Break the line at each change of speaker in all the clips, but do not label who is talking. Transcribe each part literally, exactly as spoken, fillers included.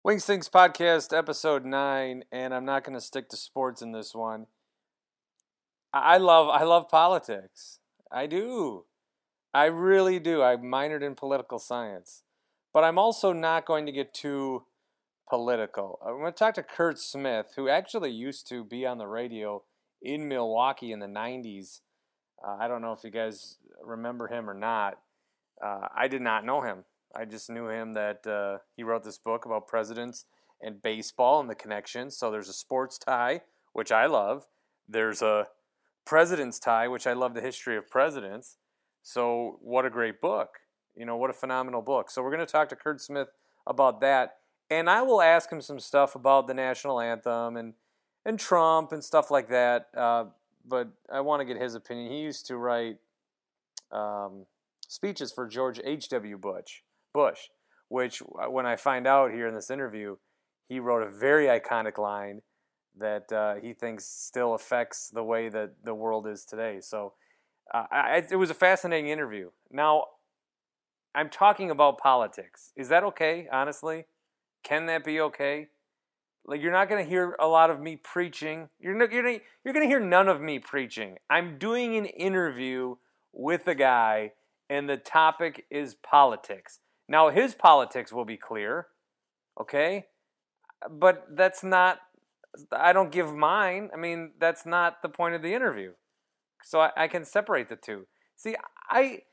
Wings Things Podcast, episode nine, and I'm not going to stick to sports in this one. I love, I love politics. I do. I really do. I minored in political science. But I'm also not going to get too political. I'm going to talk to Curt Smith, who actually used to be on the radio in Milwaukee in the nineties. Uh, I don't know if you guys remember him or not. Uh, I did not know him. I just knew him that uh, he wrote this book about presidents and baseball and the connections. So there's a sports tie, which I love. There's a president's tie, which I love the history of presidents. So what a great book. You know, what a phenomenal book. So we're going to talk to Curt Smith about that. And I will ask him some stuff about the national anthem and, and Trump and stuff like that. Uh, but I want to get his opinion. He used to write um, speeches for George H W. Bush. Bush, which when I find out here in this interview, he wrote a very iconic line that uh, he thinks still affects the way that the world is today. So uh, I, it was a fascinating interview. Now, I'm talking about politics. Is that okay, honestly? Can that be okay? Like, you're not going to hear a lot of me preaching. You're, not, you're, you're going to hear none of me preaching. I'm doing an interview with a guy, and the topic is politics. Now, his politics will be clear, okay? But that's not, I don't give mine. I mean, that's not the point of the interview. So I, I can separate the two. See, I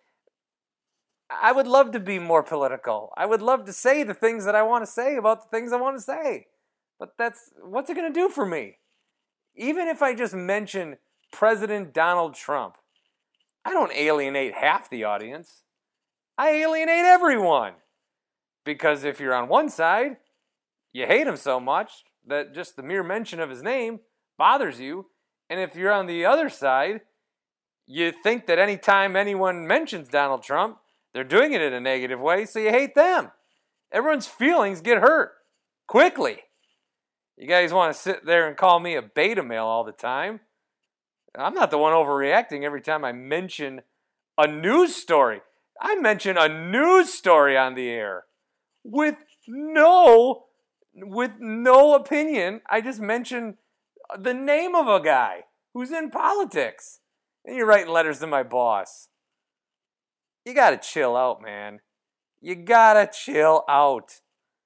I would love to be more political. I would love to say the things that I want to say about the things I want to say. But that's, what's it going to do for me? Even if I just mention President Donald Trump, I don't alienate half the audience. I alienate everyone. Because if you're on one side, you hate him so much that just the mere mention of his name bothers you. And if you're on the other side, you think that anytime anyone mentions Donald Trump, they're doing it in a negative way, so you hate them. Everyone's feelings get hurt quickly. You guys want to sit there and call me a beta male all the time? I'm not the one overreacting every time I mention a news story. I mention a news story on the air with no, with no opinion. I just mention the name of a guy who's in politics. And you're writing letters to my boss. You got to chill out, man. You got to chill out.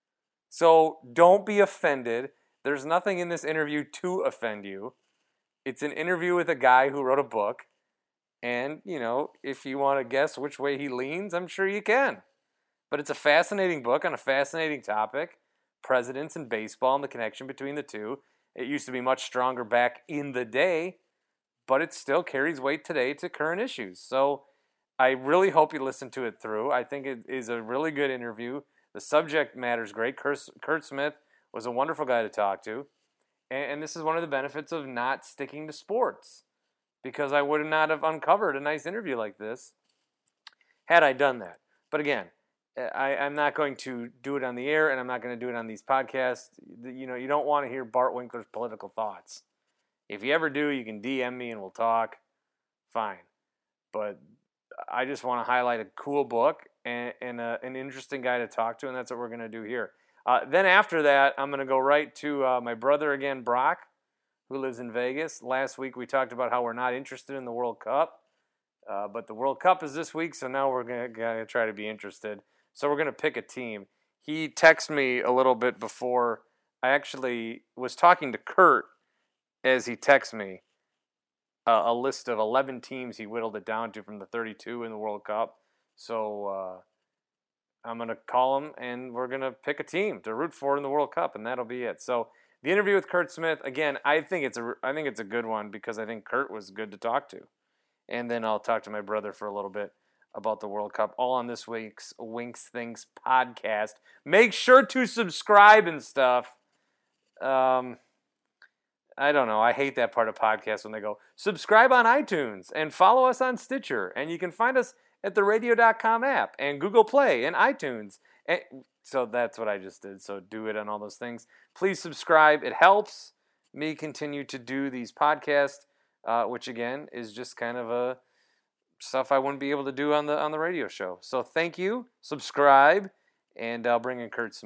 So don't be offended. There's nothing in this interview to offend you. It's an interview with a guy who wrote a book. And, you know, if you want to guess which way he leans, I'm sure you can. But it's a fascinating book on a fascinating topic. Presidents and baseball and the connection between the two. It used to be much stronger back in the day, but it still carries weight today to current issues. So I really hope you listen to it through. I think it is a really good interview. The subject matter is great. Curt, Curt Smith was a wonderful guy to talk to. And, and this is one of the benefits of not sticking to sports, because I would not have uncovered a nice interview like this had I done that. But again, I, I'm not going to do it on the air, and I'm not going to do it on these podcasts. You know, you don't want to hear Bart Winkler's political thoughts. If you ever do, you can D M me and we'll talk. Fine. But I just want to highlight a cool book and, and a, an interesting guy to talk to, and that's what we're going to do here. Uh, then after that, I'm going to go right to uh, my brother again, Brock, who lives in Vegas. Last week we talked about how we're not interested in the World Cup, uh, but the World Cup is this week, so now we're going to try to be interested. So we're going to pick a team. He texted me a little bit before. I actually was talking to Curt as he texted me uh, a list of eleven teams he whittled it down to from the thirty-two in the World Cup. So uh, I'm going to call him, and we're going to pick a team to root for in the World Cup, and that'll be it. So the interview with Curt Smith, again, I think it's a, I think it's a good one because I think Curt was good to talk to. And then I'll talk to my brother for a little bit about the World Cup, all on this week's Wings Things podcast. Make sure to subscribe and stuff. Um, I don't know. I hate that part of podcasts when they go, subscribe on iTunes and follow us on Stitcher. And you can find us at the radio dot com app and Google Play and iTunes. And so that's what I just did. So do it on all those things. Please subscribe. It helps me continue to do these podcasts, uh, which again is just kind of a stuff I wouldn't be able to do on the on the radio show. So thank you. Subscribe, and I'll bring in Curt Smith.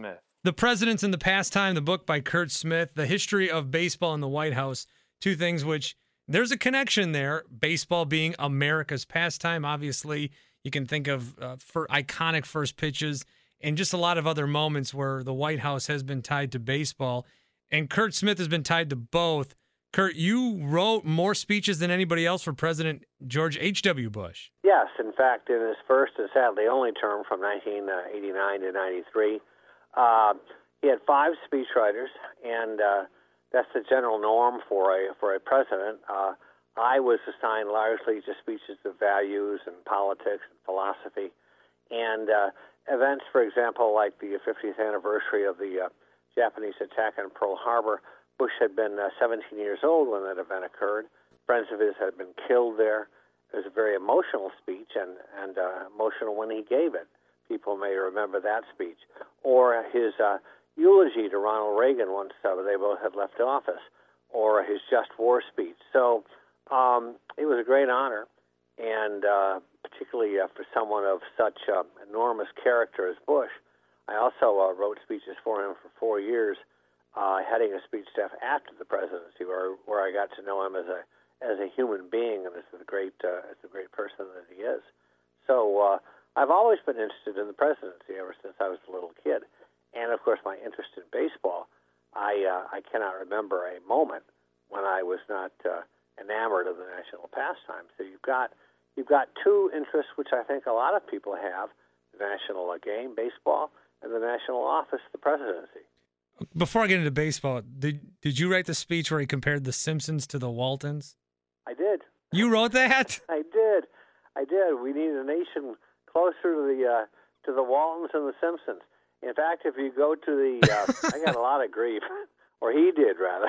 The Presidents and the Pastime, the book by Curt Smith, The History of Baseball in the White House, two things which there's a connection there. Baseball being America's pastime, obviously, you can think of uh, for iconic first pitches and just a lot of other moments where the White House has been tied to baseball. And Curt Smith has been tied to both. Curt, you wrote more speeches than anybody else for President George H W. Bush.
Yes, in fact, in his first and sadly only term from nineteen eighty-nine to ninety-three, uh, he had five speechwriters, and uh, that's the general norm for a for a president. Uh, I was assigned largely to speeches of values and politics and philosophy, and uh, events, for example, like the fiftieth anniversary of the uh, Japanese attack on Pearl Harbor. Bush had been uh, seventeen years old when that event occurred. Friends of his had been killed there. It was a very emotional speech, and, and uh, emotional when he gave it. People may remember that speech. Or his uh, eulogy to Ronald Reagan once uh, they both had left office, or his just war speech. So um, it was a great honor, and uh, particularly uh, for someone of such uh, enormous character as Bush. I also uh, wrote speeches for him for four years, uh, heading a speech staff after the presidency, where where I got to know him as a as a human being and as the great uh, as the great person that he is. So uh, I've always been interested in the presidency ever since I was a little kid, and of course my interest in baseball. I uh, I cannot remember a moment when I was not uh, enamored of the national pastime. So you've got you've got two interests which I think a lot of people have: the national uh, game, baseball, and the national office, the presidency.
Before I get into baseball, did did you write the speech where he compared the Simpsons to the Waltons?
I did.
You wrote that?
I did. I did. We need a nation closer to the uh, to the Waltons and the Simpsons. In fact, if you go to the, uh, I got a lot of grief, or he did rather,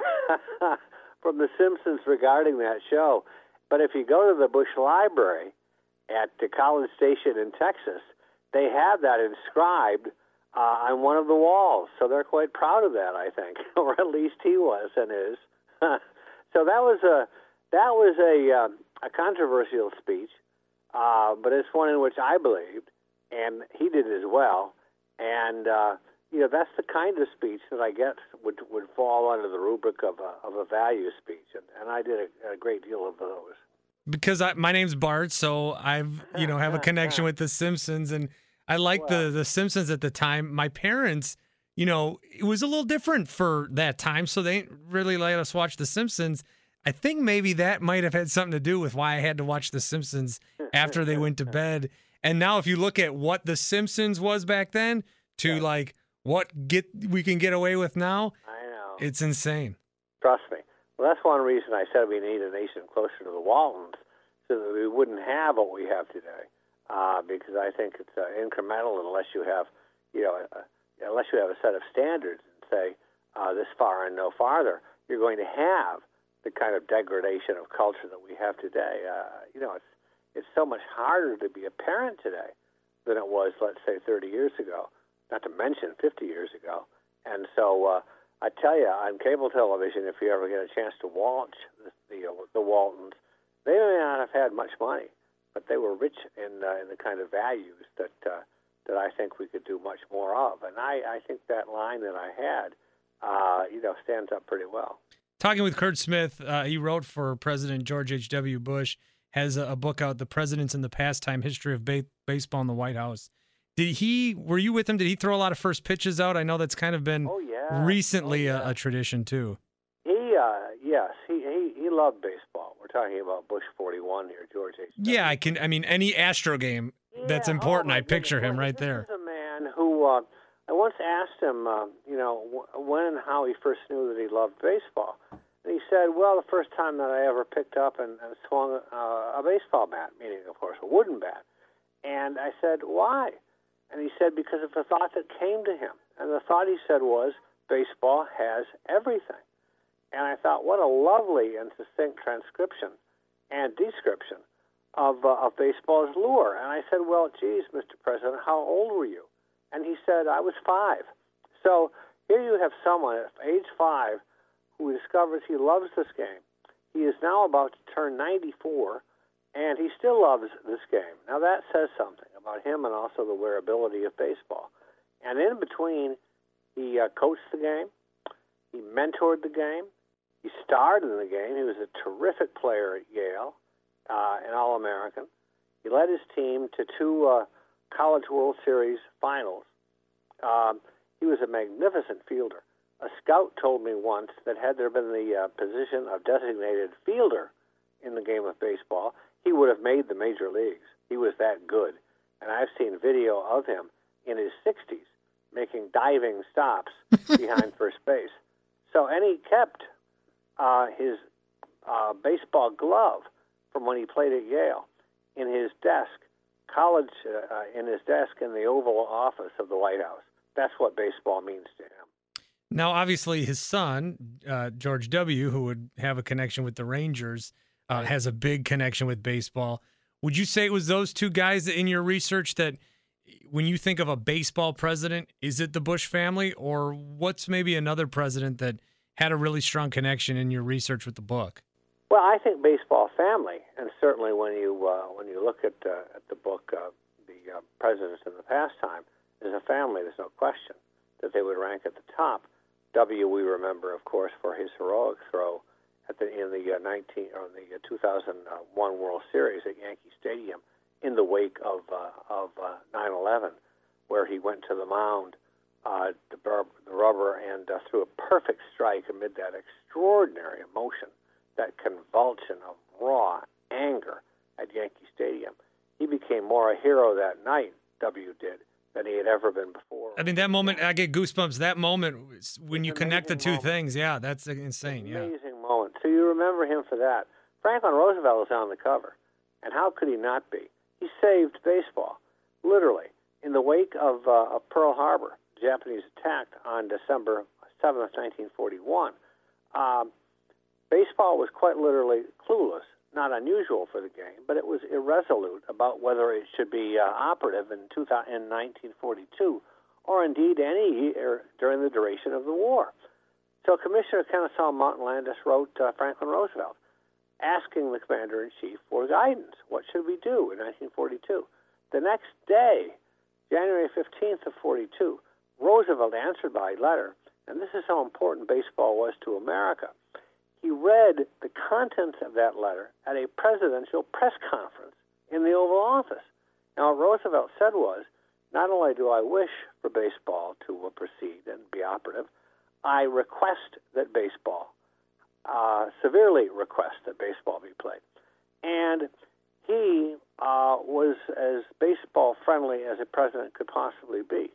from the Simpsons regarding that show. But if you go to the Bush Library at the College Station in Texas, they have that inscribed uh, on one of the walls. So they're quite proud of that, I think, or at least he was and is. So that was a that was a uh, a controversial speech, uh, but it's one in which I believed, and he did as well. And uh, you know, that's the kind of speech that I guess would would fall under the rubric of a of a value speech, and, and I did a, a great deal of those.
Because I, my name's Bart, so I've you know have a connection with the Simpsons, and I liked well, the the Simpsons at the time. My parents, you know, it was a little different for that time, so they didn't really let us watch the Simpsons. I think maybe that might have had something to do with why I had to watch the Simpsons after they went to bed. And now, if you look at what the Simpsons was back then to yeah. like what get we can get away with now,
I know
it's insane.
Trust me. Well, that's one reason I said we need a nation closer to the Waltons, so that we wouldn't have what we have today. Uh, because I think it's uh, incremental unless you have, you know, uh, unless you have a set of standards and say uh, this far and no farther, you're going to have the kind of degradation of culture that we have today. Uh, you know, it's it's so much harder to be a parent today than it was, let's say, thirty years ago, not to mention fifty years ago. And so uh, I tell you, on cable television, if you ever get a chance to watch the, the, the Waltons, they may not have had much money, but they were rich in, uh, in the kind of values that uh, that I think we could do much more of. And I, I think that line that I had, uh, you know, stands up pretty well.
Talking with Curt Smith, uh, he wrote for President George H W. Bush, has a, a book out, The Presidents and the Pastime, History of ba- Baseball in the White House. Did he, were you with him? Did he throw a lot of first pitches out? I know that's kind of been
oh, yeah.
recently
oh, yeah.
a, a tradition, too.
He, uh, yes, he, he, he loved baseball. We're talking about Bush forty-one here, George H W.
Yeah, I can, I mean, any Astro game
yeah.
that's important,
oh,
I picture
goodness.
him right
this
there.
This is a man who, uh, I once asked him, uh, you know, w- when and how he first knew that he loved baseball. And he said, well, the first time that I ever picked up and, and swung uh, a baseball bat, meaning, of course, a wooden bat. And I said, why? And he said, because of the thought that came to him. And the thought, he said, was, baseball has everything. And I thought, what a lovely and succinct transcription and description of, uh, of baseball's lure. And I said, well, geez, Mister President, how old were you? And he said, I was five. So here you have someone at age five who discovers he loves this game. He is now about to turn ninety-four, and he still loves this game. Now, that says something about him and also the wearability of baseball. And in between He uh, coached the game. He mentored the game. He starred in the game. He was a terrific player at Yale, uh, an All-American. He led his team to two uh, College World Series finals. Um, he was a magnificent fielder. A scout told me once that had there been the uh, position of designated fielder in the game of baseball, he would have made the major leagues. He was that good. And I've seen video of him in his sixties making diving stops behind first base. So, and he kept uh, his uh, baseball glove from when he played at Yale in his desk, college, uh, in his desk in the Oval Office of the White House. That's what baseball means to him.
Now, obviously, his son, uh, George W., who would have a connection with the Rangers, uh, has a big connection with baseball. Would you say it was those two guys in your research that when you think of a baseball president, is it the Bush family, or what's maybe another president that had a really strong connection in your research with the book?
Well, I think baseball family, and certainly when you uh, when you look at, uh, at the book, uh, the uh, presidents in the pastime, as a family, there's no question that they would rank at the top. W, we remember, of course, for his heroic throw at the in the uh, nineteen or the uh, two thousand one World Series at Yankee Stadium in the wake of uh, of uh, nine eleven, where he went to the mound, uh, the, the rubber, and uh, threw a perfect strike amid that extraordinary emotion, that convulsion of raw anger at Yankee Stadium. He became more a hero that night, W did, than he had ever been before.
I mean, that moment, I get goosebumps. That moment, when you connect the two
moment.
things, yeah, that's insane.
Amazing
yeah.
Amazing moment. So you remember him for that. Franklin Roosevelt was on the cover, and how could he not be? He saved baseball, literally. In the wake of, uh, of Pearl Harbor, the Japanese attack on December seventh, nineteen forty-one, um, baseball was quite literally clueless. Not unusual for the game, but it was irresolute about whether it should be uh, operative in, two thousand, in nineteen forty-two or indeed any year during the duration of the war. So Commissioner Kennesaw Mountain Landis wrote uh, Franklin Roosevelt asking the commander-in-chief for guidance. What should we do in nineteen forty-two? The next day, January fifteenth of forty-two, Roosevelt answered by letter, and this is how important baseball was to America. He read the contents of that letter at a presidential press conference in the Oval Office. Now, what Roosevelt said was, not only do I wish for baseball to uh, proceed and be operative, I request that baseball, uh, severely request that baseball be played. And he uh, was as baseball-friendly as a president could possibly be,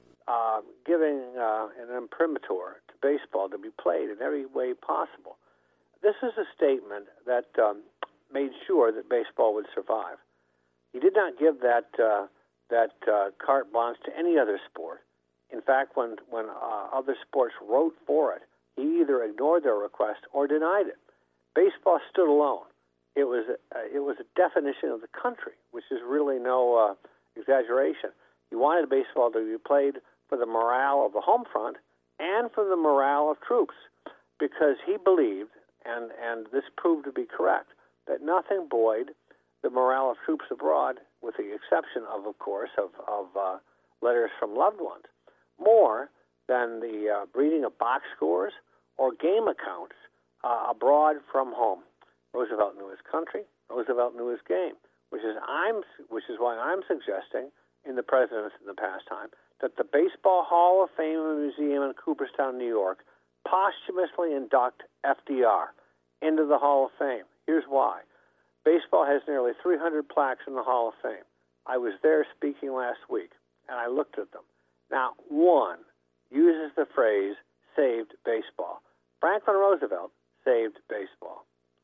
uh, giving uh, an imprimatur to baseball to be played in every way possible. This is a statement that um, made sure that baseball would survive. He did not give that uh, that uh, carte blanche to any other sport. In fact, when when uh, other sports wrote for it, he either ignored their request or denied it. Baseball stood alone. It was a, it was a definition of the country, which is really no uh, exaggeration. He wanted baseball to be played for the morale of the home front and for the morale of troops, because he believed, and, and this proved to be correct, that nothing buoyed the morale of troops abroad, with the exception of, of course, of, of uh, letters from loved ones, more than the uh, reading of box scores or game accounts uh, abroad from home. Roosevelt knew his country. Roosevelt knew his game, which is I'm, which is why I'm suggesting in the Presidents in the Pastime that the Baseball Hall of Fame and Museum in Cooperstown, New York, posthumously induct F D R into the Hall of Fame. Here's why. Baseball has nearly three hundred plaques in the Hall of Fame. I was there speaking last week, and I looked at them. Now, one uses the phrase, saved baseball. Franklin Roosevelt saved baseball.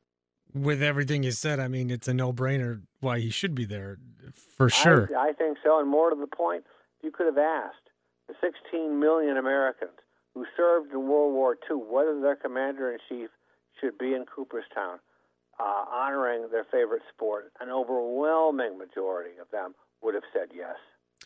With everything you said, I mean, it's a no-brainer why he should be there, for sure.
I, I think so, and more to the point, you could have asked the sixteen million Americans who served in World War Two whether their commander-in-chief should be in Cooperstown, uh, honoring their favorite sport. An overwhelming majority of them would have said yes.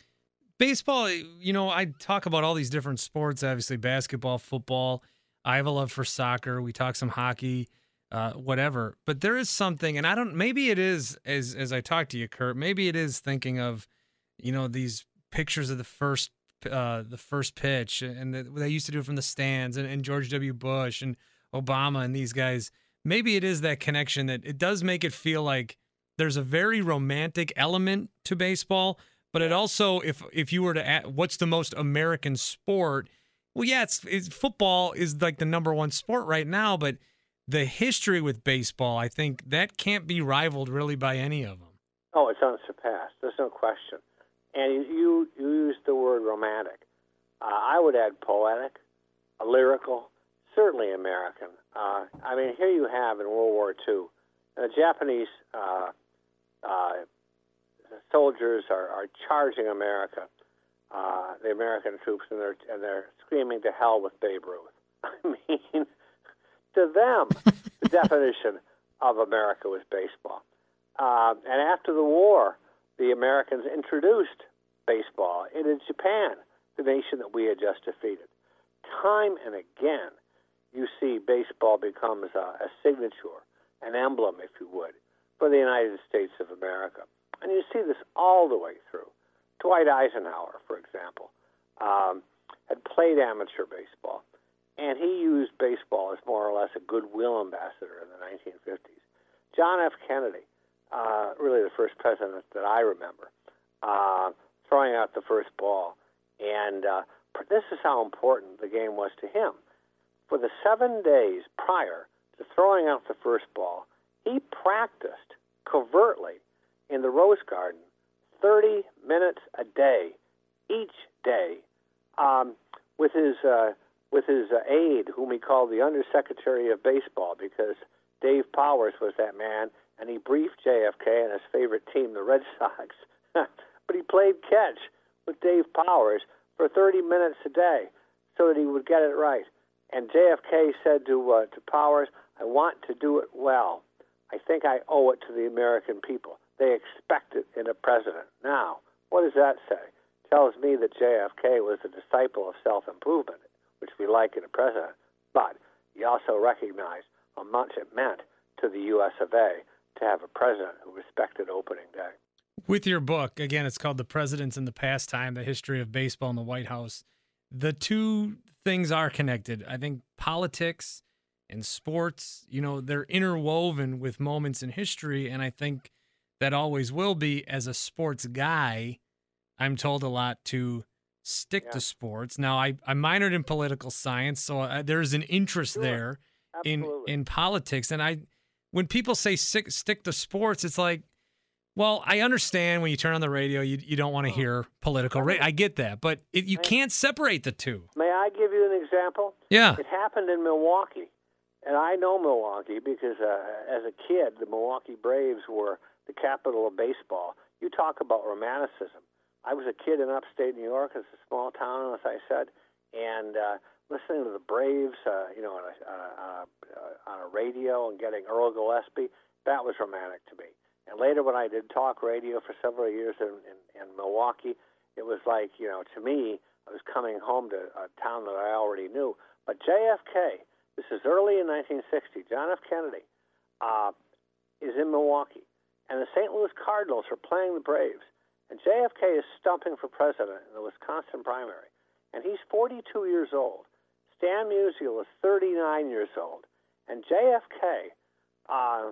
Baseball, you know, I talk about all these different sports, obviously basketball, football. I have a love for soccer. We talk some hockey, uh, whatever. But there is something, and I don't, maybe it is, as as I talk to you, Kurt, maybe it is thinking of, you know, these pictures of the first uh, the first pitch, and the, they used to do it from the stands, and, and George W. Bush and Obama and these guys. Maybe it is that connection that it does make it feel like there's a very romantic element to baseball, but it also, if if you were to ask, what's the most American sport? Well, yeah, it's, it's football is like the number one sport right now, but the history with baseball, I think that can't be rivaled really by any of them.
Oh, it's unsurpassed. There's no question. And you you used the word romantic. Uh, I would add poetic, lyrical, certainly American. Uh, I mean, here you have in World War Two, the Japanese uh, uh, soldiers are, are charging America, uh, the American troops, and they're and they're screaming to hell with Babe Ruth. I mean, to them, the definition of America was baseball. Uh, and after the war, the Americans introduced baseball into Japan, the nation that we had just defeated. Time and again, you see baseball becomes a, a signature, an emblem, if you would, for the United States of America. And you see this all the way through. Dwight Eisenhower, for example, um, had played amateur baseball, and he used baseball as more or less a goodwill ambassador in the nineteen fifties. John F. Kennedy, uh, really the first president that I remember, uh, throwing out the first ball. And uh, this is how important the game was to him. For the seven days prior to throwing out the first ball, he practiced covertly in the Rose Garden thirty minutes a day, each day, um, with his uh, with his uh, aide, whom he called the Undersecretary of Baseball, because Dave Powers was that man, and he briefed J F K and his favorite team, the Red Sox. But he played catch with Dave Powers for thirty minutes a day so that he would get it right. And J F K said to uh, to Powers, "I want to do it well. I think I owe it to the American people. They expect it in a president." Now, what does that say? It tells me that J F K was a disciple of self-improvement, which we like in a president, but he also recognized how much it meant to the U S of A to have a president who respected opening day.
With your book, again, it's called The Presidents and the Pastime, The History of Baseball in the White House. The two things are connected. I think politics and sports, you know, they're interwoven with moments in history, and I think that always will be. As a sports guy, I'm told a lot to stick yeah. to sports. Now, I, I minored in political science, so I, there's an interest
sure.
there in,
Absolutely.
in politics. And I, when people say stick, stick to sports, it's like, well, I understand when you turn on the radio, you you don't want to hear political. Ra- I get that, but it, you can't separate the two.
May I give you an example?
Yeah.
It happened in Milwaukee, and I know Milwaukee because uh, as a kid, the Milwaukee Braves were the capital of baseball. You talk about romanticism. I was a kid in upstate New York. It's a small town, as I said, and uh, listening to the Braves, uh, you know, on a, uh, uh, on a radio and getting Earl Gillespie, that was romantic to me. And later, when I did talk radio for several years in, in, in Milwaukee, it was like, you know, to me, I was coming home to a town that I already knew. But J F K, this is early in nineteen sixty, John F. Kennedy uh, is in Milwaukee, and the Saint Louis Cardinals are playing the Braves. And J F K is stumping for president in the Wisconsin primary, and he's forty-two years old. Stan Musial is thirty-nine years old, and J F K uh,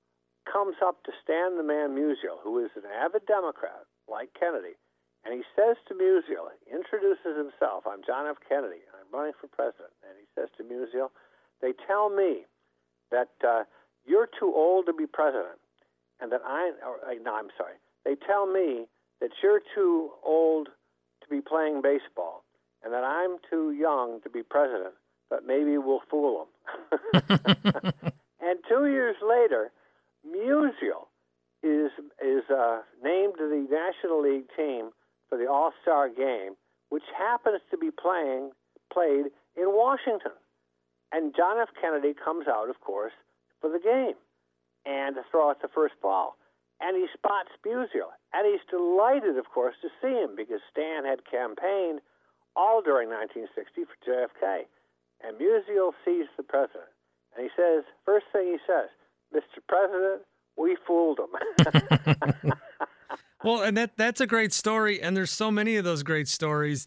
comes up to Stan the Man Musial, who is an avid Democrat, like Kennedy, and he says to Musial, he introduces himself, "I'm John F. Kennedy, I'm running for president," and he says to Musial, "They tell me that uh, you're too old to be president, and that I, or, no, I'm sorry, they tell me that you're too old to be playing baseball, and that I'm too young to be president, but maybe we'll fool them." And two years later, Musial is is uh, named to the National League team for the All-Star game, which happens to be playing played in Washington. And John F. Kennedy comes out, of course, for the game and to throw out the first ball. And he spots Musial. And he's delighted, of course, to see him because Stan had campaigned all during nineteen sixty for J F K. And Musial sees the president. And he says, first thing he says, "Mister President, we fooled them."
Well, and that that's a great story, and there's so many of those great stories.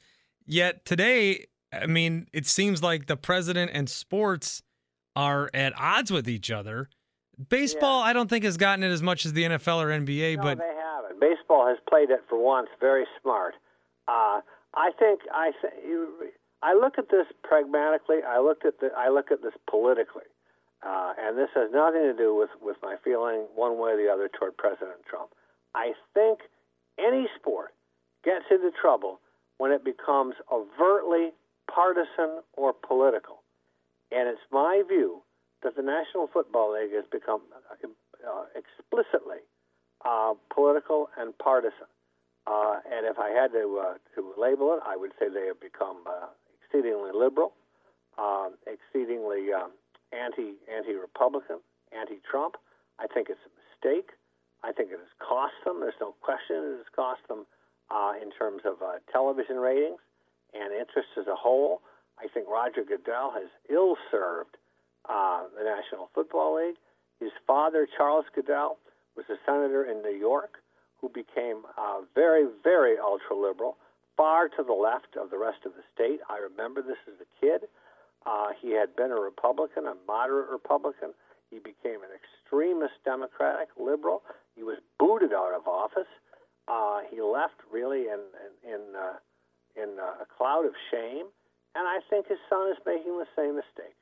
Yet today, I mean, it seems like the president and sports are at odds with each other. Baseball,
Yeah.
I don't think has gotten it as much as the N F L or N B A,
No,
but
they haven't. Baseball has played it for once very smart. Uh, I think I th- you, I look at this pragmatically. I looked at the I look at this politically, uh, and this has nothing to do with, with my feeling one way or the other toward President Trump. I think any sport gets into trouble when it becomes overtly partisan or political, and it's my view that the National Football League has become uh, explicitly uh, political and partisan. Uh, and if I had to uh, to label it, I would say they have become uh, exceedingly liberal, um, exceedingly um, anti anti Republican, anti Trump. I think it's a mistake. I think it has cost them. There's no question it has cost them uh, in terms of uh, television ratings and interest as a whole. I think Roger Goodell has ill served uh, the National Football League. His father, Charles Goodell, was a senator in New York who became uh, very, very ultra-liberal, far to the left of the rest of the state. I remember this as a kid. Uh, he had been a Republican, a moderate Republican. He became an extremist Democratic liberal. He was booted out of office. Uh, he left really in in in, uh, in uh, a cloud of shame, and I think his son is making the same mistake.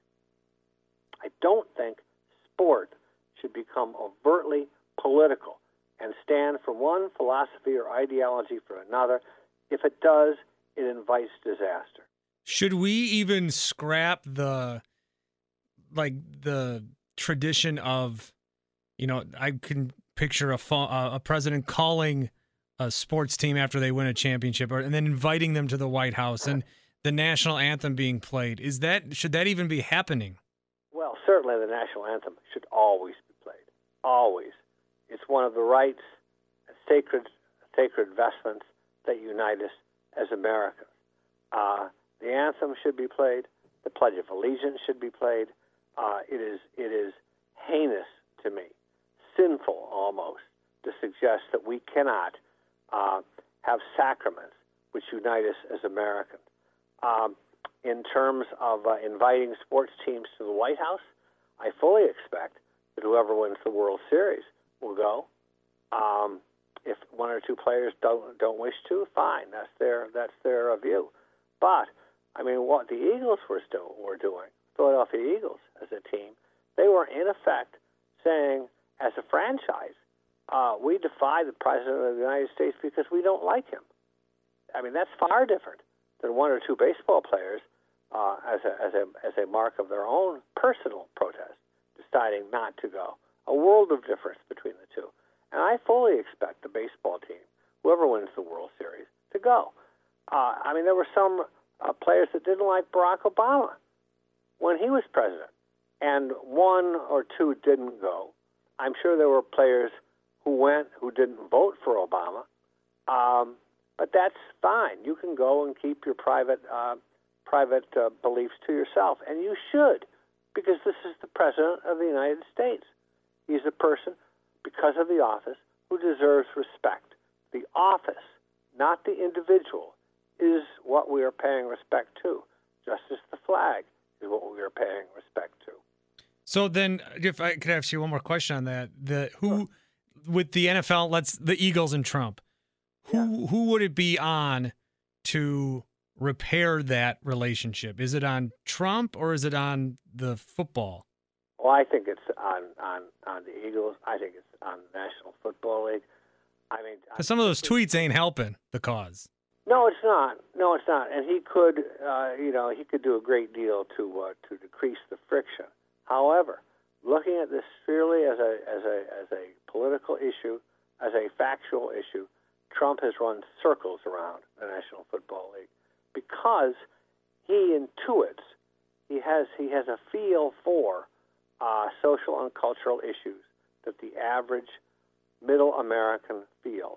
I don't think sport should become overtly political and stand for one philosophy or ideology for another. If it does, it invites disaster.
should we even scrap the like the tradition of, you know, I can picture a fo- a president calling a sports team after they win a championship, or and then inviting them to the White House and the national anthem being played. Is that should that even be happening?
Well, certainly the national anthem should always be played. Always. It's one of the rights, sacred, sacred vestments that unite us as Americans. Uh, the anthem should be played. The Pledge of Allegiance should be played. Uh, it is it is heinous to me, sinful almost, to suggest that we cannot uh, have sacraments which unite us as Americans. Um, in terms of uh, inviting sports teams to the White House, I fully expect that whoever wins the World Series will go. Um, if one or two players don't don't wish to, fine. That's their that's their uh, view. But I mean, what the Eagles were still were doing, Philadelphia Eagles as a team, they were in effect saying, as a franchise, uh, we defy the President of the United States because we don't like him. I mean, that's far different than one or two baseball players uh, as a as a as a mark of their own personal protest deciding not to go. A world of difference between the two. And I fully expect the baseball team, whoever wins the World Series, to go. Uh, I mean, there were some uh, players that didn't like Barack Obama when he was president, and one or two didn't go. I'm sure there were players who went who didn't vote for Obama, um, but that's fine. You can go and keep your private uh, private uh, beliefs to yourself, and you should, because this is the President of the United States. He's a person, because of the office, who deserves respect. The office, not the individual, is what we are paying respect to, just as the flag is what we are paying respect to.
So then, if I could ask you one more question on that, the who with the N F L, let's the Eagles and Trump, who
Yeah.
who would it be on to repair that relationship? Is it on Trump or is it on the football?
Well, I think it's on, on, on the Eagles. I think it's on the National Football League. I mean,
Because some of those tweets ain't helping the cause.
No, it's not. No, it's not. And he could, uh, you know, he could do a great deal to uh, to decrease the friction. However, looking at this purely as a as a as a political issue, as a factual issue, Trump has run circles around the National Football League because he intuits, he has he has a feel for uh, social and cultural issues that the average middle American feels.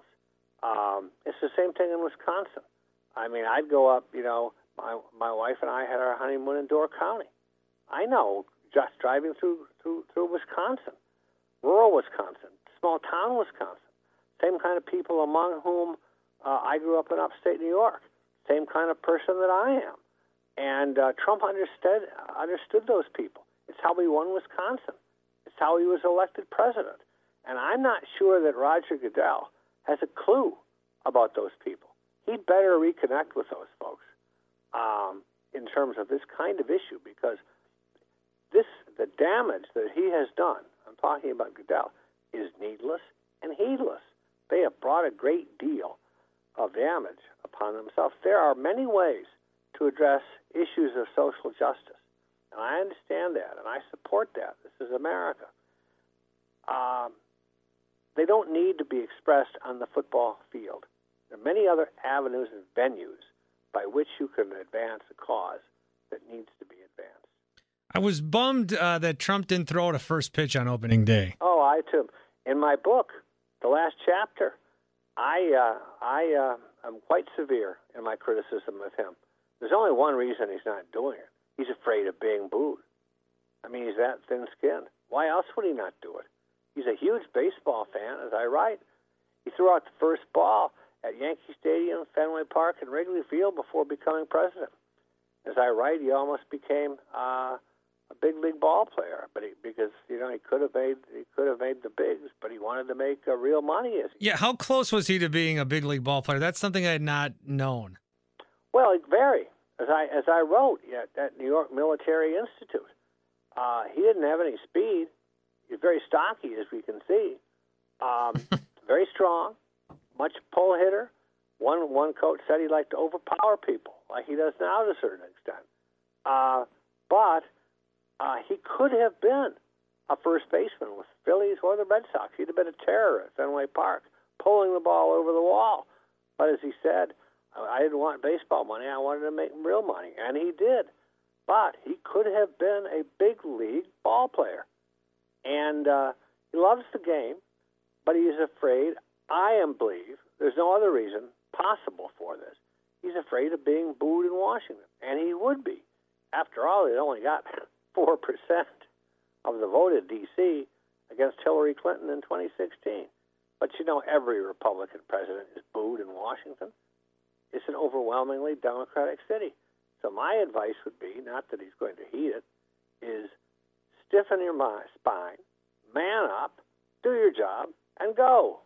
Um, it's the same thing in Wisconsin. I mean, I'd go up, you know, my my wife and I had our honeymoon in Door County. I know, just driving through through, through Wisconsin, rural Wisconsin, small town Wisconsin, same kind of people among whom uh, I grew up in upstate New York. same kind of person that I am. And uh, Trump understood understood those people. It's how he won Wisconsin. It's how he was elected president. And I'm not sure that Roger Goodell has a clue about those people. He'd better reconnect with those folks um, in terms of this kind of issue, because this the damage that he has done, I'm talking about Goodell, is needless and heedless. They have brought a great deal of damage upon themselves. There are many ways to address issues of social justice, and I understand that, and I support that. This is America. Um, they don't need to be expressed on the football field. There are many other avenues and venues by which you can advance a cause that needs to be advanced.
I was bummed uh, that Trump didn't throw out a first pitch on opening day.
Oh, I too. In my book, the last chapter, I uh, I uh, am quite severe in my criticism of him. There's only one reason he's not doing it. He's afraid of being booed. I mean, he's that thin-skinned. Why else would he not do it? He's a huge baseball fan, as I write. He threw out the first ball at Yankee Stadium, Fenway Park, and Wrigley Field before becoming president. As I write, he almost became uh, a big league ball player, but he, because you know he could have made he could have made the bigs, but he wanted to make uh, real money. As he
yeah, how close was he to being a big league ball player? That's something I had not known.
Well, it varied. As I as I wrote at, at New York Military Institute, uh, he didn't have any speed. He's very stocky, as we can see. Um, very strong, much pull hitter. One one coach said he liked to overpower people, like he does now to a certain extent. Uh, but uh, he could have been a first baseman with the Phillies or the Red Sox. He'd have been a terror at Fenway Park, pulling the ball over the wall. But as he said, I didn't want baseball money. I wanted to make real money, and he did. But he could have been a big league ball player. And uh, he loves the game, but he is afraid, I am believe, there's no other reason possible for this. He's afraid of being booed in Washington, and he would be. After all, he only got four percent of the vote in D C against Hillary Clinton in twenty sixteen. But you know, every Republican president is booed in Washington. It's an overwhelmingly Democratic city. So my advice would be, not that he's going to heed it, is stiffen your spine, man up, do your job, and go.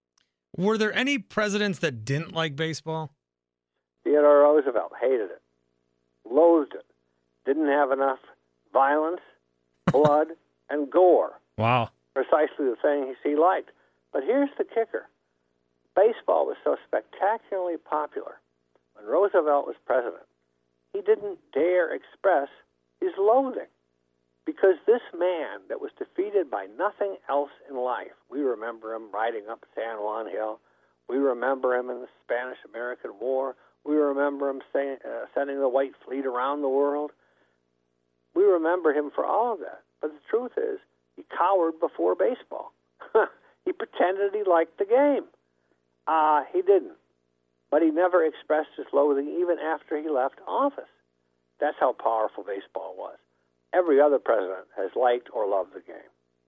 Were there any presidents that didn't like baseball?
Theodore Roosevelt hated it, loathed it, didn't have enough violence, blood, and gore.
Wow.
Precisely the things he liked. But here's the kicker. Baseball was so spectacularly popular when Roosevelt was president, he didn't dare express his loathing. Because this man that was defeated by nothing else in life, we remember him riding up San Juan Hill, we remember him in the Spanish-American War, we remember him say, uh, sending the White Fleet around the world, we remember him for all of that. But the truth is, he cowered before baseball. He pretended he liked the game. Uh, he didn't. But he never expressed his loathing even after he left office. That's how powerful baseball was. Every other president has liked or loved the game.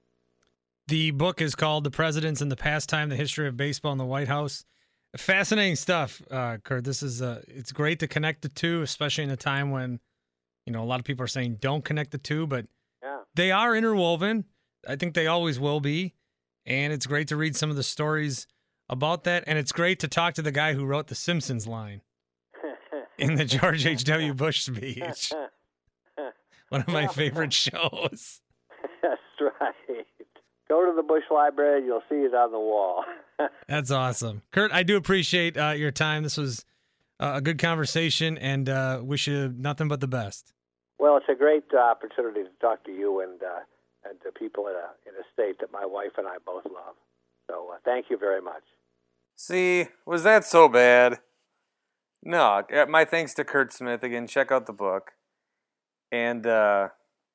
The book is called The Presidents and the Pastime, The History of Baseball in the White House. Fascinating stuff, uh, Kurt. This is uh, it's great to connect the two, especially in a time when, you know, a lot of people are saying don't connect the two, but
yeah.
They are interwoven. I think they always will be. And it's great to read some of the stories about that. And it's great to talk to the guy who wrote the Simpsons line in the George H W. Bush speech. One of my favorite shows.
That's right. Go to the Bush Library, you'll see it on the wall.
That's awesome. Kurt, I do appreciate uh, your time. This was uh, a good conversation, and uh, wish you nothing but the best.
Well, it's a great uh, opportunity to talk to you and uh, and to people in a, in a state that my wife and I both love. So uh, thank you very much.
See, was that so bad? No, my thanks to Kurt Smith. Again, check out the book. And, uh,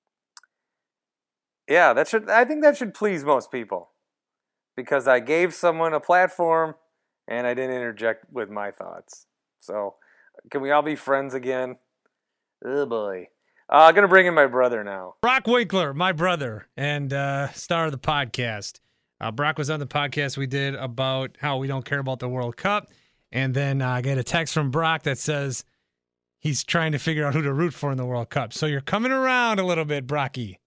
yeah, that should. I think that should please most people. Because I gave someone a platform, and I didn't interject with my thoughts. So, can we all be friends again? Oh, boy. I'm uh, going to bring in my brother now.
Brock Winkler, my brother, and uh, star of the podcast. Uh, Brock was on the podcast we did about how we don't care about the World Cup. And then uh, I get a text from Brock that says he's trying to figure out who to root for in the World Cup. So you're coming around a little bit, Brocky.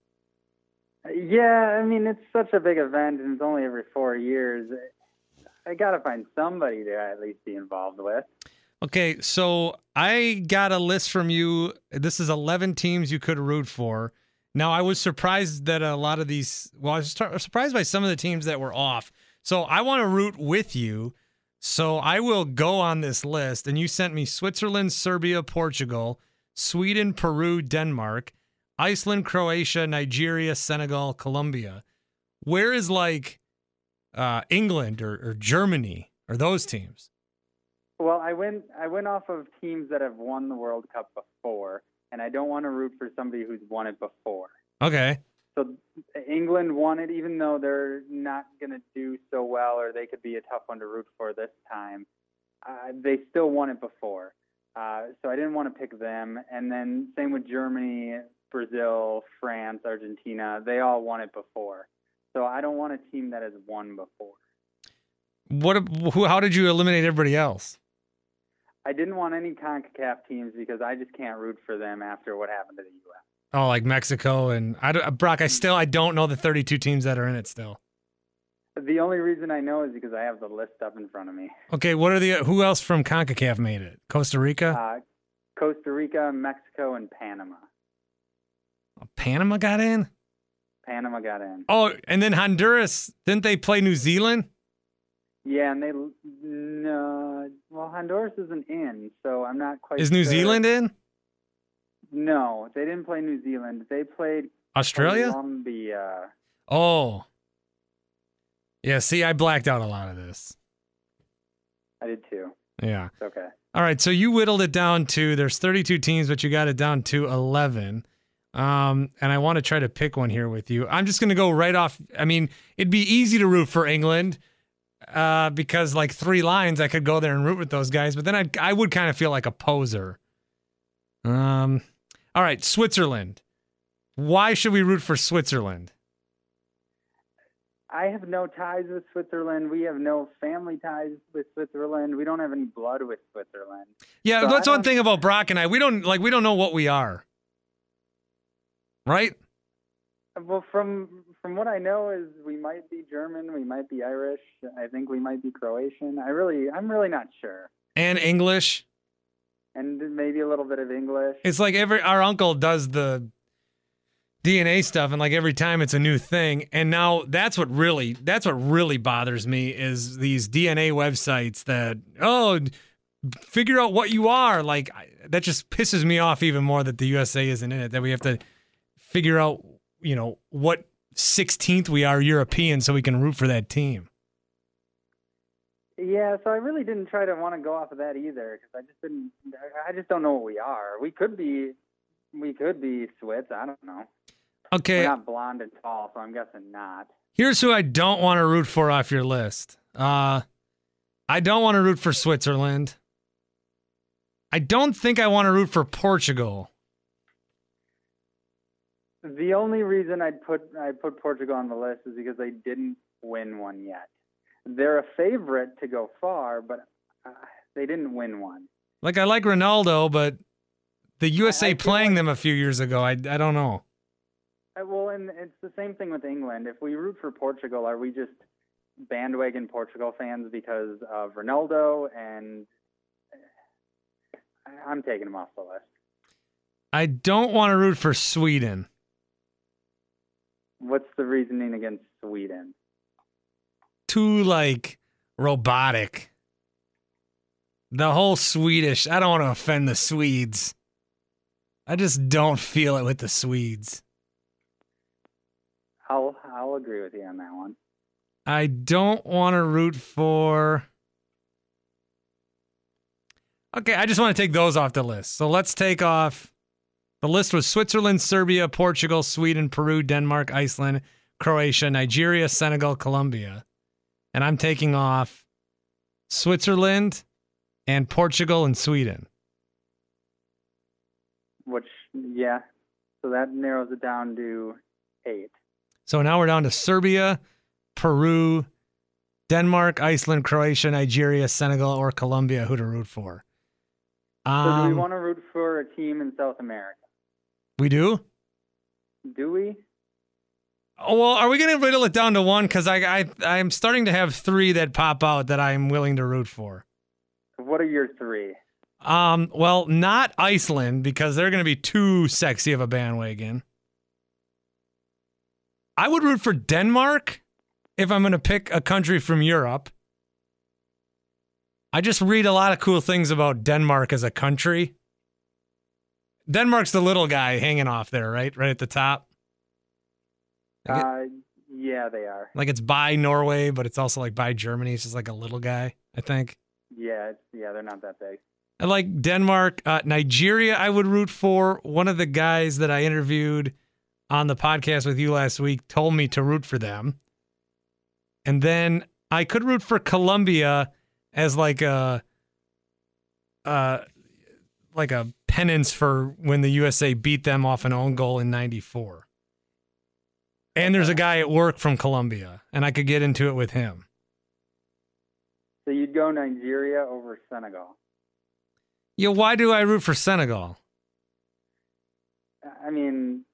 Yeah, I mean, it's such a big event, and it's only every four years. I got to find somebody to at least be involved with.
Okay, so I got a list from you. This is eleven teams you could root for. Now, I was surprised that a lot of these, well, I was surprised by some of the teams that were off. So I want to root with you. So I will go on this list. And you sent me Switzerland, Serbia, Portugal, Sweden, Peru, Denmark, Iceland, Croatia, Nigeria, Senegal, Colombia. Where is like uh, England or, or Germany or those teams?
Well, I went I went off of teams that have won the World Cup before, and I don't want to root for somebody who's won it before.
Okay.
So England won it, even though they're not going to do so well, or they could be a tough one to root for this time. Uh, they still won it before, uh, so I didn't want to pick them. And then same with Germany, Brazil, France, Argentina. They all won it before, so I don't want a team that has won before.
What? Who? How did you eliminate everybody else?
I didn't want any CONCACAF teams because I just can't root for them after what happened to the U S.
Oh, like Mexico and I don't, Brock. I still I don't know the thirty-two teams that are in it still.
The only reason I know is because I have the list up in front of me.
Okay, what are the who else from CONCACAF made it? Costa Rica,
uh, Costa Rica, Mexico, and Panama.
oh, Panama got in.
Panama got in.
Oh, and then Honduras. Didn't they play New Zealand?
Yeah, and they no. Well, Honduras isn't in, so I'm not quite.
Is New
sure.
Zealand in?
No, they didn't play New Zealand. They played
Australia.
Colombia.
Oh. Yeah. See, I blacked out a lot of this.
I did too.
Yeah.
It's okay.
All right. So you whittled it down to there's thirty-two teams, but you got it down to eleven. Um, and I want to try to pick one here with you. I'm just going to go right off. I mean, it'd be easy to root for England. Uh, because like three lines, I could go there and root with those guys, but then I I would kind of feel like a poser. Um, all right, Switzerland. Why should we root for Switzerland?
I have no ties with Switzerland. We have no family ties with Switzerland. We don't have any blood with Switzerland.
Yeah,
so
that's
I
one thing about Brock and I. We don't like we don't know what we are. Right?
Well, from from what I know is we might be German, we might be Irish, I think we might be Croatian. I really, I'm really not sure.
And English.
And maybe a little bit of English.
It's like every our uncle does the D N A stuff, and like every time it's a new thing. And now that's what really that's what really bothers me is these D N A websites that oh figure out what you are. Like that just pisses me off even more that the U S A isn't in it. That we have to figure out. You know, what sixteenth we are European so we can root for that team.
Yeah, so I really didn't try to want to go off of that either because I just didn't, I just don't know what we are. We could be, we could be Swiss, I don't know.
Okay.
We're not blonde and tall, so I'm guessing not.
Here's who I don't want to root for off your list. Uh, I don't want to root for Switzerland. I don't think I want to root for Portugal.
The only reason I'd put I put Portugal on the list is because they didn't win one yet. They're a favorite to go far, but uh, they didn't win one.
Like I like Ronaldo, but the U S A
I, I
playing
like,
them a few years ago, I I don't know.
I, well, and it's the same thing with England. If we root for Portugal, are we just bandwagon Portugal fans because of Ronaldo? And I'm taking them off the list.
I don't want to root for Sweden.
What's the reasoning against Sweden?
Too, like, robotic. The whole Swedish, I don't want to offend the Swedes. I just don't feel it with the Swedes.
I'll, I'll agree with you on that one.
I don't want to root for... Okay, I just want to take those off the list. So let's take off... The list was Switzerland, Serbia, Portugal, Sweden, Peru, Denmark, Iceland, Croatia, Nigeria, Senegal, Colombia. And I'm taking off Switzerland and Portugal and Sweden.
Which, yeah. So that narrows it down to eight.
So now we're down to Serbia, Peru, Denmark, Iceland, Croatia, Nigeria, Senegal, or Colombia. Who to root for? Um,
So do we want to root for a team in South America?
we do?
Do we?
Oh, well, are we going to whittle it down to one? Because I, I, I'm starting to have three that pop out that I'm willing to root for.
What are your three?
Um, well, not Iceland, because they're going to be too sexy of a bandwagon. I would root for Denmark if I'm going to pick a country from Europe. I just read a lot of cool things about Denmark as a country. Denmark's the little guy hanging off there, right? Right at the top. Like,
Uh, yeah, they are.
like it's by Norway, but it's also like by Germany. It's just like a little guy, I think.
Yeah, it's, yeah, they're not that big.
I like Denmark. Uh, Nigeria, I would root for. One of the guys that I interviewed on the podcast with you last week told me to root for them. And then I could root for Colombia as like a, uh, like a penance for when the U S A beat them off an own goal in ninety-four. And there's a guy at work from Colombia, and I could get into it with him.
So you'd go Nigeria over Senegal.
Yeah, why do I root for Senegal?
I mean,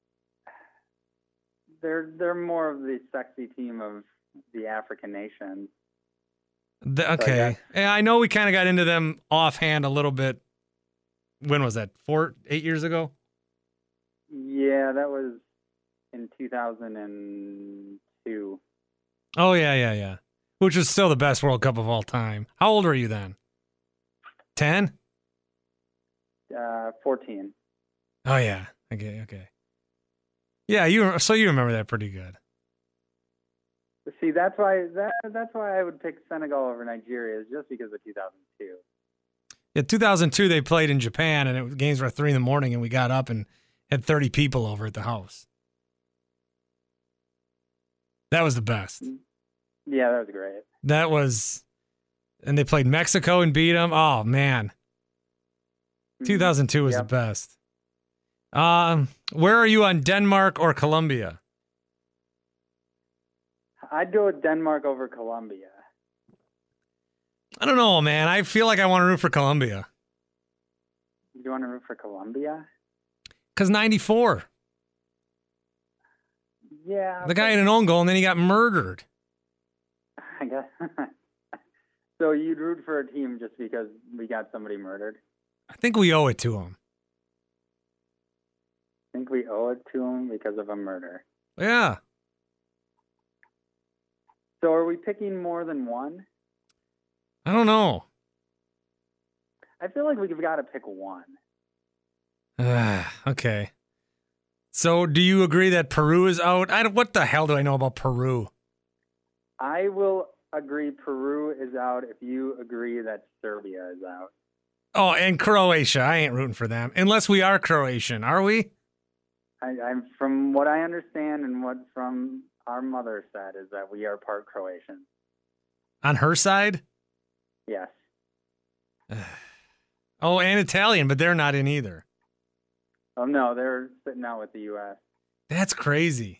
they're they're more of the sexy team of the African nations.
The, okay. Yeah, I know we kind of got into them offhand a little bit. When was that? Four, eight years ago?
Yeah, that was in two thousand two.
Oh, yeah, yeah, yeah. Which was still the best World Cup of all time. How old were you then? ten?
Uh, fourteen.
Oh, yeah. Okay, okay. Yeah, you. So you remember that pretty good.
See, that's why that that's why I would pick Senegal over Nigeria, is just because of two thousand two.
Yeah, two thousand two, they played in Japan, and it, games were at three in the morning, and we got up and had thirty people over at the house. That was the best.
Yeah, that was great.
That was, and they played Mexico and beat them. Oh, man. two thousand two was
Yep.
the best. Um, where are you on Denmark or Colombia?
I'd go with Denmark over Colombia.
I don't know, man. I feel like I want to root for Colombia.
You want to root for Colombia?
Because ninety-four.
Yeah.
The guy had an own goal, and then he got murdered.
I guess. So you'd root for a team just because we got somebody murdered?
I think we owe it to him.
I think we owe it to him because of a murder.
Yeah.
So are we picking more than one?
I don't know.
I feel like we've got to pick one.
Okay. So do you agree that Peru is out? I don't, what the hell do I know about Peru?
I will agree Peru is out if you agree that Serbia is out.
Oh, and Croatia. I ain't rooting for them. Unless we are Croatian, are we?
I, I'm from what I understand and what from our mother said is that we are part Croatian.
On her side?
Yes.
Oh, and Italian, but they're not in either.
Oh no, they're sitting out with the U S.
That's crazy.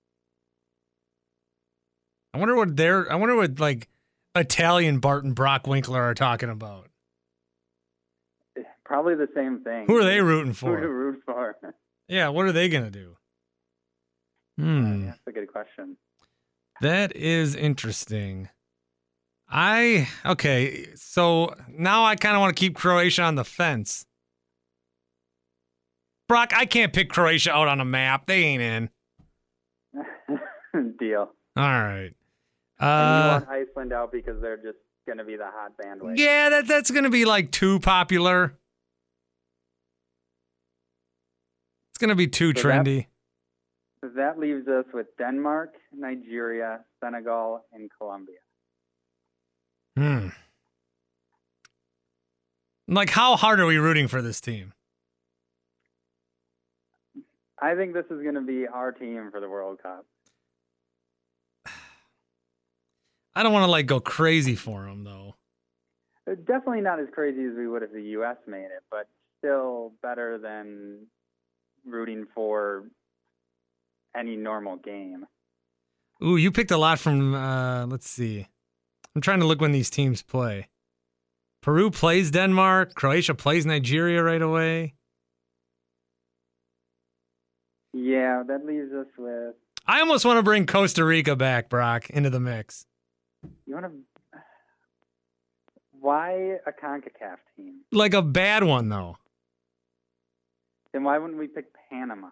I wonder what they're, I wonder what like Italian Bart and Brock Winkler are talking about.
Probably the same thing.
Who are they rooting
Who to
for?
root for?
Yeah, what are they going to do? Hmm.
That's a good question.
That is interesting. I, okay, so now I kind of want to keep Croatia on the fence. Brock, I can't pick Croatia out on a map. They ain't in.
Deal.
All right.
And you
Uh,
want Iceland out because they're just going to be the hot bandwagon.
yeah, that, that's going to be like too popular. It's going to be too
So
trendy.
That, that leaves us with Denmark, Nigeria, Senegal, and Colombia.
Hmm. Like, how hard are we rooting for this team?
I think this is going to be our team for the World Cup.
I don't want to like go crazy for them though.
Uh, Definitely not as crazy as we would if the U S made it, but still better than rooting for any normal game.
Ooh, you picked a lot from. Uh, let's see. I'm trying to look when these teams play. Peru plays Denmark. Croatia plays Nigeria right away.
Yeah, that leaves us with.
I almost want to bring Costa Rica back, Brock, into the mix.
You want to? Why a CONCACAF team?
Like a bad one, though.
Then why wouldn't we pick Panama?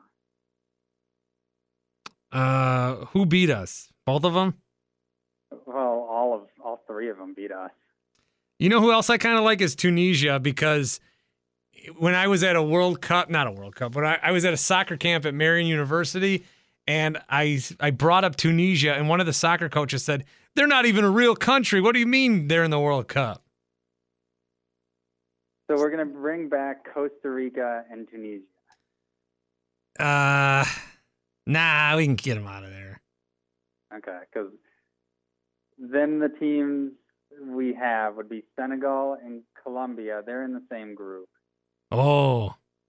Uh, who beat us? Both of them?
Well, all of all three of them beat us.
You know who else I kind of like is Tunisia, because when I was at a World Cup, not a World Cup, but I, I was at a soccer camp at Marian University, and I I brought up Tunisia, and one of the soccer coaches said, they're not even a real country. What do you mean they're in the World Cup?
So we're going to bring back Costa Rica and Tunisia.
Uh, nah, we can get them out of there.
Okay, because then the teams we have would be Senegal and Colombia. They're in the same group.
Oh.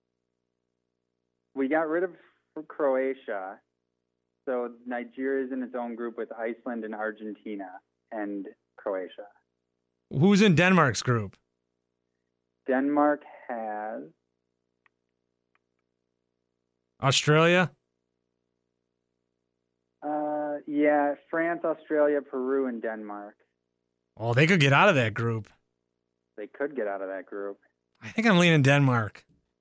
We got rid of Croatia, so Nigeria is in its own group with Iceland and Argentina and Croatia.
Who's in Denmark's group?
Denmark has
Australia?
Uh, yeah, France, Australia, Peru, and Denmark.
Oh, they could get out of that group.
They could get out of that group.
I think I'm leaning Denmark.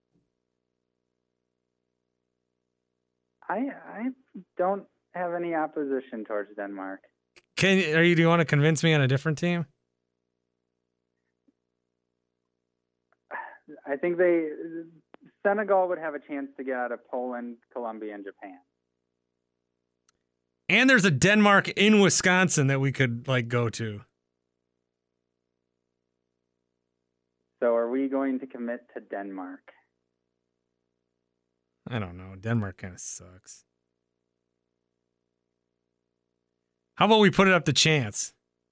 I I don't have any opposition towards Denmark.
Can are you? Do you want to convince me on a different team?
I think they Senegal would have a chance to get out of Poland, Colombia, and Japan.
And there's a Denmark in Wisconsin that we could like go to.
So are we going to commit to Denmark?
I don't know. Denmark kind of sucks. How about we put it up to chance?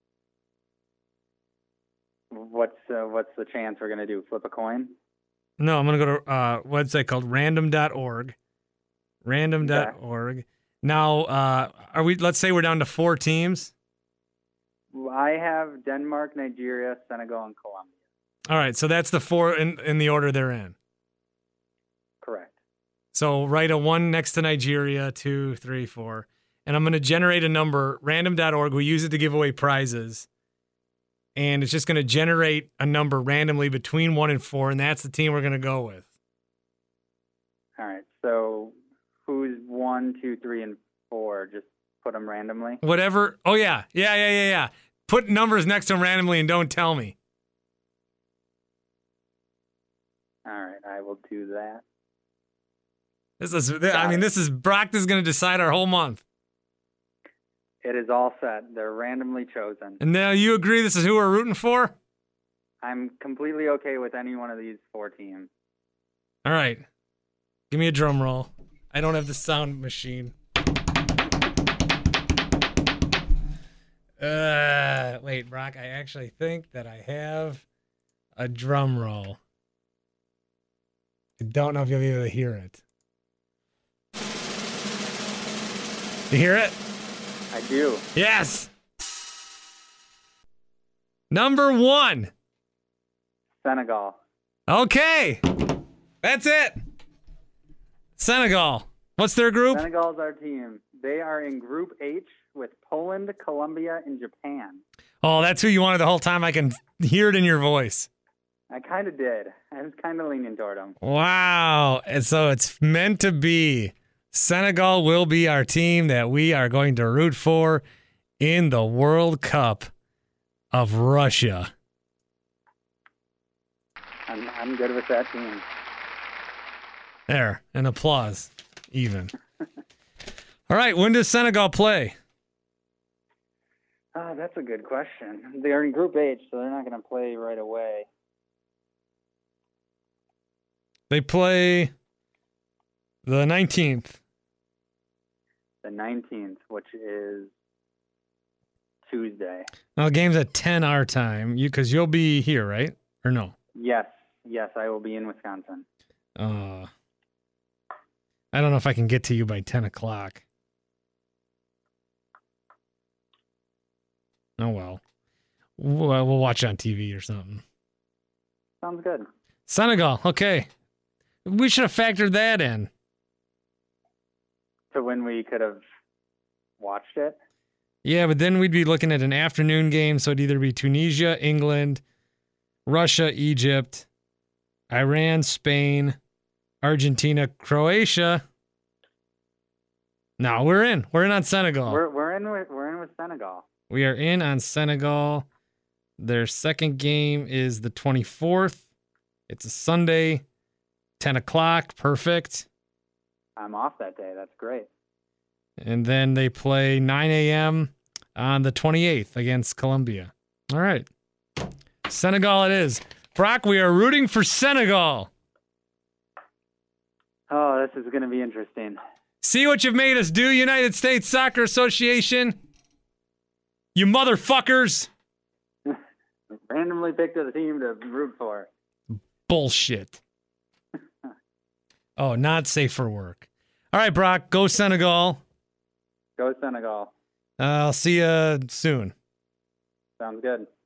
What's uh, what's the chance we're going to do? Flip a coin?
No, I'm going to go to uh, a website called random dot org. random dot org. Okay. Now, uh, are we? Let's say we're down to four teams.
I have Denmark, Nigeria, Senegal, and Colombia.
All right, so that's the four in, in the order they're in.
Correct.
So write a one next to Nigeria, two, three, four. And I'm going to generate a number, random dot org. We use it to give away prizes. And it's just going to generate a number randomly between one and four, and that's the team we're going to go with.
All right, so who's one, two, three, and four? Just put them randomly?
Whatever. Oh, yeah. Yeah, yeah, yeah, yeah. Put numbers next to them randomly and don't tell me.
All right, I will do that.
This is, I mean, this is, Brock is going to decide our whole month.
It is all set. They're randomly chosen.
And now you agree this is who we're rooting for?
I'm completely okay with any one of these four teams.
All right. Give me a drum roll. I don't have the sound machine. Uh, wait, Brock, I actually think that I have a drum roll. I don't know if you'll be able to hear it. You hear it?
I do.
Yes. Number one.
Senegal.
Okay. That's it. Senegal. What's their group?
Senegal's our team. They are in Group H with Poland, Colombia, and Japan.
Oh, that's who you wanted the whole time. I can hear it in your voice.
I kind of did. I was kind of leaning toward them.
Wow. And so it's meant to be. Senegal will be our team that we are going to root for in the World Cup of Russia.
I'm I'm good with that team.
There, an applause, even. All right, when does Senegal play?
Ah, that's a good question. They're in Group H, so they're not going to play right away.
They play the nineteenth.
The nineteenth, which is Tuesday.
Well, the game's at ten our time. You, because you'll be here, right? Or no?
Yes, yes, I will be in Wisconsin.
Uh, I don't know if I can get to you by ten o'clock. Oh, well. We'll, we'll watch it on T V or something.
Sounds good.
Senegal. Okay. We should have factored that in.
To when we could have watched it?
Yeah, but then we'd be looking at an afternoon game, so it'd either be Tunisia, England, Russia, Egypt, Iran, Spain, Argentina, Croatia. No, we're in. We're in on Senegal.
We're we're in with we're in with Senegal.
We are in on Senegal. Their second game is the twenty-fourth. It's a Sunday, ten o'clock. Perfect.
I'm off that day. That's great.
And then they play nine a.m. on the twenty-eighth against Colombia. All right. Senegal it is. Brock, we are rooting for Senegal.
Oh, this is going to be interesting.
See what you've made us do, United States Soccer Association. You motherfuckers.
Randomly picked a team to root for.
Bullshit. Oh, not safe for work. All right, Brock, go Senegal.
Go Senegal.
Uh, I'll see you soon.
Sounds good.